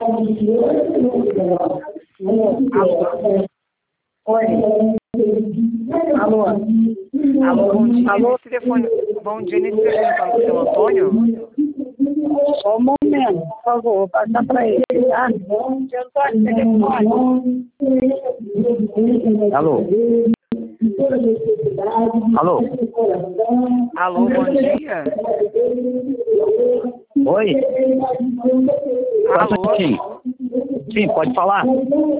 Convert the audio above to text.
Oi. Alô. Alô, bom dia. Alô. Nesse telefone, bom dia, nesse telefone fala com o seu Antônio? Só um momento, por favor, vou passar para ele, tá? Seu Antônio, telefone. Alô? Alô? Alô, bom dia. Oi? Alô? Sim, pode falar?